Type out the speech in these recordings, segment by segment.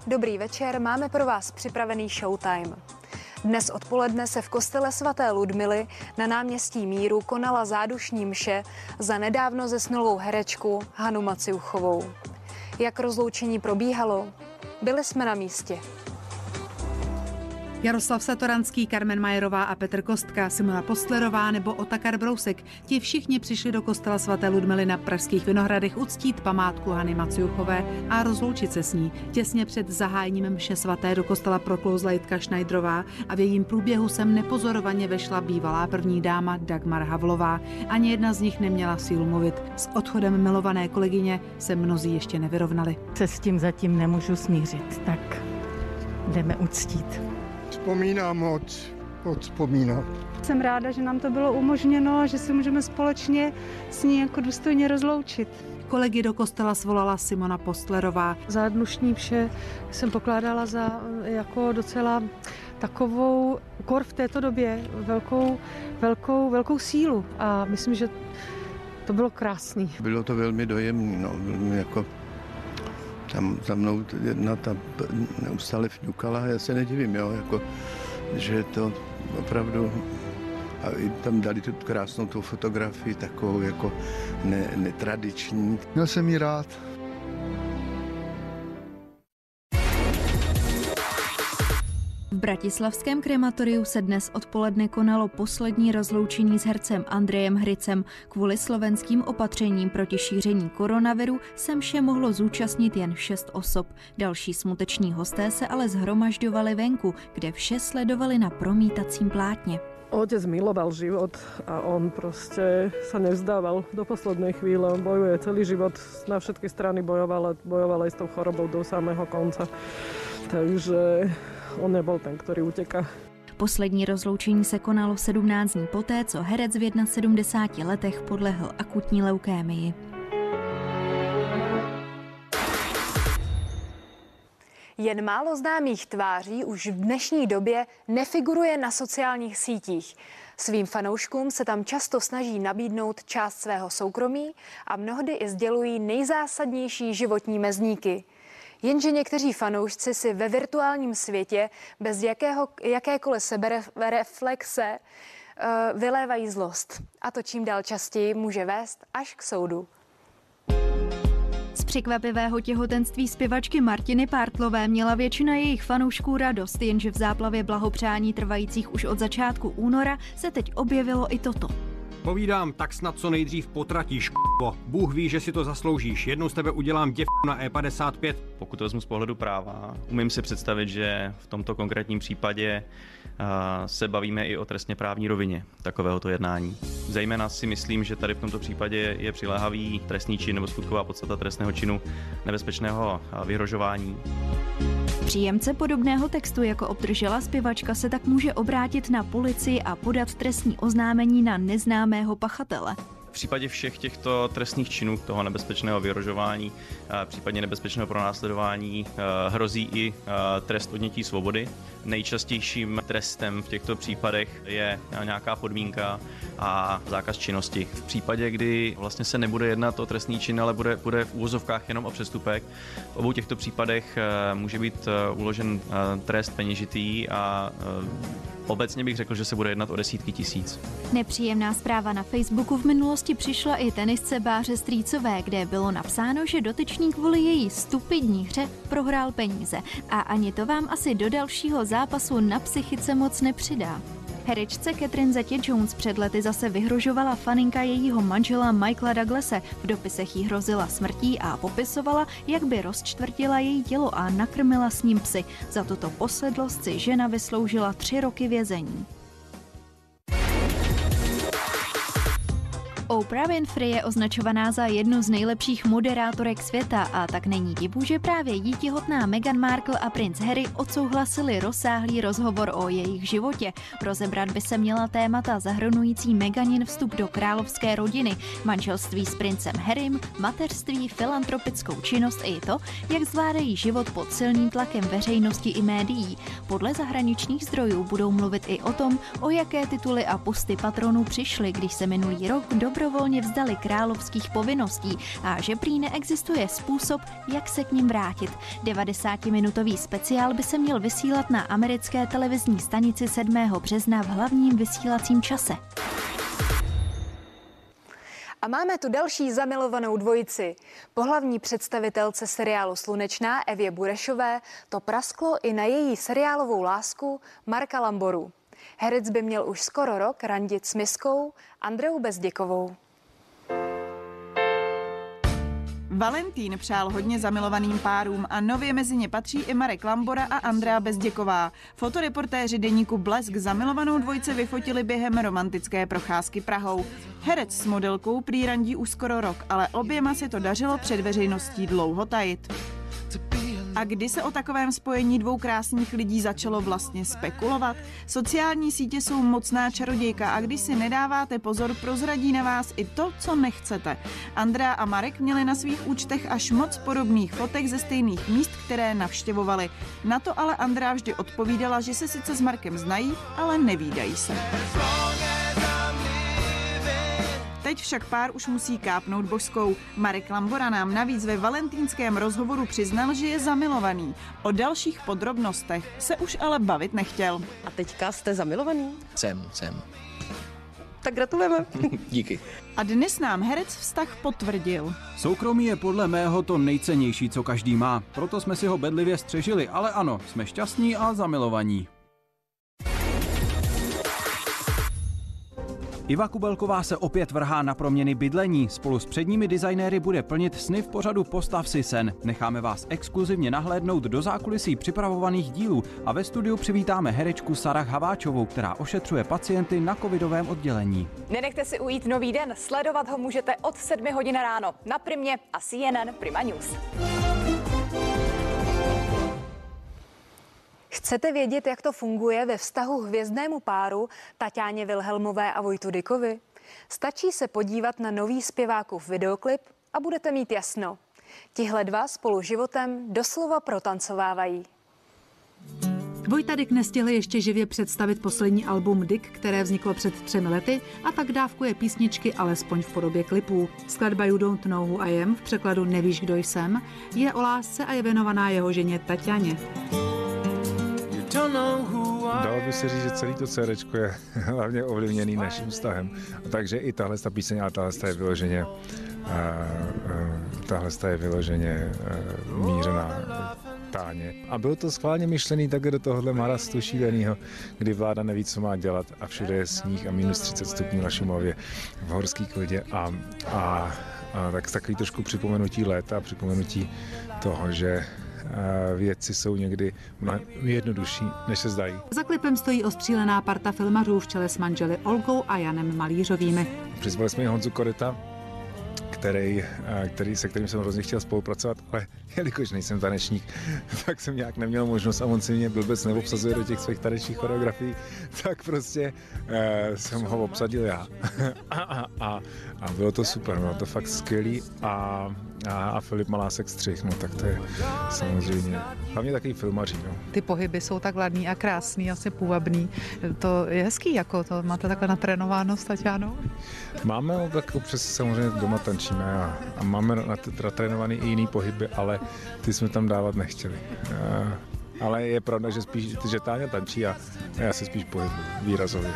Dobrý večer, máme pro vás připravený showtime. Dnes odpoledne se v kostele svaté Ludmily na náměstí Míru konala zádušní mše za nedávno zesnulou herečku Hanu Maciuchovou. Jak rozloučení probíhalo? Byli jsme na místě. Jaroslav Satoranský, Carmen Majerová a Petr Kostka, Simona Postlerová nebo Otakar Brousek. Ti všichni přišli do kostela svaté Ludmily na pražských Vinohradech uctít památku Hany Maciuchové a rozloučit se s ní. Těsně před zahájením mše svaté do kostela proklouzla Jitka Šnajdrová a v jejím průběhu sem nepozorovaně vešla bývalá první dáma Dagmar Havlová. Ani jedna z nich neměla sílu mluvit. S odchodem milované kolegyně se mnozí ještě nevyrovnali. Se s tím zatím nemůžu smířit, tak jdeme uctít. Vzpomínám moc vzpomínám. Jsem ráda, že nám to bylo umožněno a že se můžeme společně s ní jako důstojně rozloučit. Kolegy do kostela svolala Simona Postlerová. Zádušní mše jsem pokládala za jako docela takovou v této době velkou sílu a myslím, že to bylo krásný. Bylo to velmi dojemné, velmi jako tam za mnou jedna ta neustále fňukala a já se nedivím, že to opravdu, a tam dali tu krásnou tu fotografii, takovou jako netradiční. Měl jsem ji rád. V bratislavském krematoriu se dnes odpoledne konalo poslední rozloučení s hercem Andrejem Hrycem. Kvůli slovenským opatřením proti šíření koronaviru se mše mohlo zúčastnit jen 6 osob. Další smuteční hosté se ale shromažďovali venku, kde vše sledovali na promítacím plátně. Otec miloval život a on proste sa nevzdával do poslednej chvíle. On bojuje celý život, na všetky strany bojoval aj s tou chorobou do samého konca. Takže on nebol ten, ktorý uteká. Poslední rozloučení se konalo 17 dní poté, co herec v 71 letech podlehl akutní leukémii. Jen málo známých tváří už v dnešní době nefiguruje na sociálních sítích. Svým fanouškům se tam často snaží nabídnout část svého soukromí a mnohdy i sdělují nejzásadnější životní mezníky. Jenže někteří fanoušci si ve virtuálním světě bez jakékoliv sebereflexe vylévají zlost. A to čím dál častěji může vést až k soudu. Z překvapivého těhotenství zpěvačky Martiny Pártlové měla většina jejich fanoušků radost, jenže v záplavě blahopřání trvajících už od začátku února se teď objevilo i toto. Povídám, tak snad co nejdřív potratíš, k***o. Bůh ví, že si to zasloužíš. Jednou z tebe udělám děvku na E55. Pokud to vezmu z pohledu práva, umím si představit, že v tomto konkrétním případě se bavíme i o trestně právní rovině takovéhoto jednání. Zejména si myslím, že tady v tomto případě je přiléhavý trestný čin nebo skutková podstata trestného činu nebezpečného vyhrožování. Příjemce podobného textu, jako obdržela zpěvačka, se tak může obrátit na policii a podat trestní oznámení na neznámého pachatele. V případě všech těchto trestných činů, toho nebezpečného vyhrožování, případně nebezpečného pronásledování, hrozí i trest odnětí svobody. Nejčastějším trestem v těchto případech je nějaká podmínka a zákaz činnosti. V případě, kdy vlastně se nebude jednat o trestný čin, ale bude v úvozovkách jenom o přestupek, v obou těchto případech může být uložen trest peněžitý a obecně bych řekl, že se bude jednat o desítky tisíc. Nepříjemná zpráva na Facebooku v minulosti přišla i tenisce Báře Strýcové, kde bylo napsáno, že dotyčný kvůli její stupidní hře prohrál peníze. A ani to vám asi do dalšího zápasu na psychice moc nepřidá. Herečce Catherine Zeta-Jones před lety zase vyhrožovala faninka jejího manžela Michaela Douglase. V dopisech jí hrozila smrtí a popisovala, jak by rozčtvrtila její tělo a nakrmila s ním psy. Za tuto posedlost si žena vysloužila 3 roky vězení. Oprah Winfrey je označovaná za jednu z nejlepších moderátorek světa a tak není divu, že právě jí těhotná Meghan Markle a princ Harry odsouhlasili rozsáhlý rozhovor o jejich životě. Rozebrat by se měla témata zahrnující Meghanin vstup do královské rodiny, manželství s princem Harrym, mateřství, filantropickou činnost i to, jak zvládají život pod silným tlakem veřejnosti i médií. Podle zahraničních zdrojů budou mluvit i o tom, o jaké tituly a posty patronů přišli, když se minulý rok dobrovolně vzdali královských povinností a že prý neexistuje způsob, jak se k nim vrátit. 90-minutový speciál by se měl vysílat na americké televizní stanici 7. března v hlavním vysílacím čase. A máme tu další zamilovanou dvojici. Po hlavní představitelce seriálu Slunečná Evě Burešové to prasklo i na její seriálovou lásku Marka Lamboru. Herec by měl už skoro rok randit s miskou Andreou Bezděkovou. Valentín přál hodně zamilovaným párům a nově mezi ně patří i Marek Lambora a Andrea Bezděková. Fotoreportéři deníku Blesk zamilovanou dvojce vyfotili během romantické procházky Prahou. Herec s modelkou prý randí už skoro rok, ale oběma se to dařilo před veřejností dlouho tajit. A kdy se o takovém spojení dvou krásných lidí začalo vlastně spekulovat? Sociální sítě jsou mocná čarodějka a když si nedáváte pozor, prozradí na vás i to, co nechcete. Andrea a Marek měli na svých účtech až moc podobných fotek ze stejných míst, které navštěvovali. Na to ale Andrea vždy odpovídala, že se sice s Markem znají, ale nevídají se. Teď však pár už musí kápnout božskou. Marek Lambora nám navíc ve valentínském rozhovoru přiznal, že je zamilovaný. O dalších podrobnostech se už ale bavit nechtěl. A teďka jste zamilovaný? Jsem. Tak gratulujeme. Díky. A dnes nám herec vztah potvrdil. Soukromí je podle mého to nejcennější, co každý má. Proto jsme si ho bedlivě střežili, ale ano, jsme šťastní a zamilovaní. Iva Kubelková se opět vrhá na proměny bydlení. Spolu s předními designéry bude plnit sny v pořadu Postav si sen. Necháme vás exkluzivně nahlédnout do zákulisí připravovaných dílů a ve studiu přivítáme herečku Sarah Haváčovou, která ošetřuje pacienty na covidovém oddělení. Nenechte si ujít nový den, sledovat ho můžete od 7 hodin ráno na Primě a CNN Prima News. Chcete vědět, jak to funguje ve vztahu hvězdnému páru Taťáně Vilhelmové a Vojtu Dykovi? Stačí se podívat na nový zpěvákův videoklip a budete mít jasno. Tihle dva spolu životem doslova protancovávají. Vojta Dyk nestihl ještě živě představit poslední album Dyk, které vzniklo před 3 lety, a tak dávkuje písničky alespoň v podobě klipů. Skladba You Don't Know Who I Am, v překladu Nevíš, kdo jsem, je o lásce a je věnovaná jeho ženě Taťáně. Dalo by se říct, že celý to CDčko je hlavně ovlivněný naším vztahem. Takže i tahle píseň, ale tahle je vyloženě mířená Táně. A bylo to schválně myšlený takhle do tohohle marastu šílenýho, kdy vláda neví, co má dělat a všude je sníh a minus 30 stupňů na Šumavě v horský klidě a tak takový trošku připomenutí léta, připomenutí toho, že věci jsou někdy jednodušší, než se zdají. Za klipem stojí ostřílená parta filmařů v čele s manželi Olgou a Janem Malířovými. Přizvali jsme Honzu Koreta, se kterým jsem hrozně chtěl spolupracovat, ale jelikož nejsem tanečník, tak jsem nějak neměl možnost a on si mě blbec neobsazuje do těch svých tanečních choreografií, tak prostě jsem ho obsadil já. a bylo to super, bylo to fakt skvělý a Filip Malásek střih, no tak to je samozřejmě hlavně takový filmaří. No. Ty pohyby jsou tak ladný a krásný, asi půvabný. To je hezký, jako to máte takhle natrénováno s Taťánou? Máme tak občas samozřejmě doma tančíme a máme natrénovaný i jiný pohyby, ale ty jsme tam dávat nechtěli. Ale je pravda, že Táňa tančí a já se spíš pohybuji výrazově.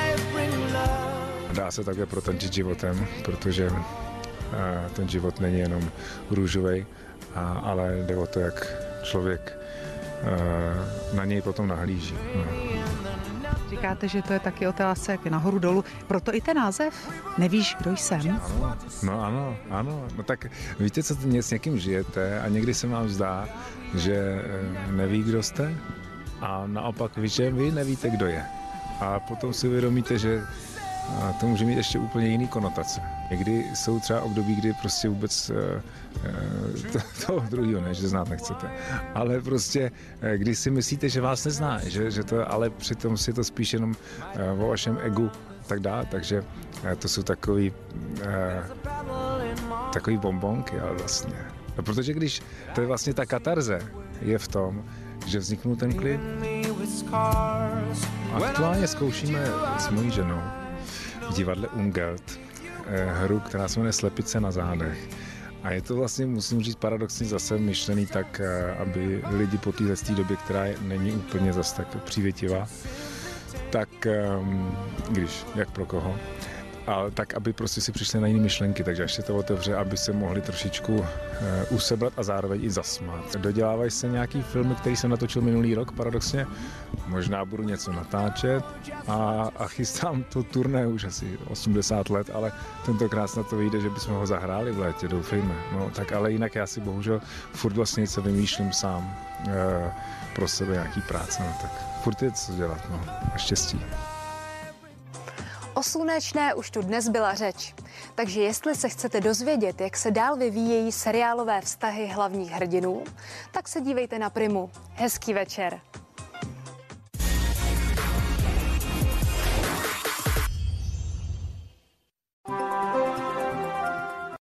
Dá se také protančit životem, protože ten život není jenom růžovej, ale jde o to, jak člověk na něj potom nahlíží. No. Říkáte, že to je taky o té lásce, jak je nahoru dolů. Proto i ten název Nevíš, kdo jsem? Ano. No tak víte, co s někým žijete a někdy se vám zdá, že neví, kdo jste a naopak že vy nevíte, kdo je. A potom si uvědomíte, že to může mít ještě úplně jiný konotace. Někdy jsou třeba období, kdy prostě vůbec toho druhého ne, že znát nechcete. Ale prostě, když si myslíte, že vás nezná, že to, ale přitom si to spíš jenom o vašem egu tak dále. Takže to jsou takový bonbonky, ale vlastně. No, protože když to je vlastně ta katarze, je v tom, že vzniknul ten klip Aktuálně zkoušíme s mojí ženou v divadle Ungelt hru, která se jmenuje Slepice na zádech. A je to vlastně, musím říct, paradoxně zase myšlený tak, aby lidi po téhle době, která není úplně zase tak přívětivá, tak když, jak pro koho, ale tak, aby prostě si přišli na jiné myšlenky, takže až se to otevře, aby se mohli trošičku usebrat a zároveň i zasmát. Dodělávají se nějaký filmy, který jsem natočil minulý rok, paradoxně. Možná budu něco natáčet a chystám to turné už asi 80 let, ale tentokrát snad to vyjde, že bychom ho zahráli v létě, doufejme. No, tak ale jinak já si bohužel furt vlastně něco vymýšlím sám pro sebe nějaký práce, no, tak furt je co dělat, no, a štěstí. O Slunečné už tu dnes byla řeč, takže jestli se chcete dozvědět, jak se dál vyvíjejí seriálové vztahy hlavních hrdinů, tak se dívejte na Primu. Hezký večer.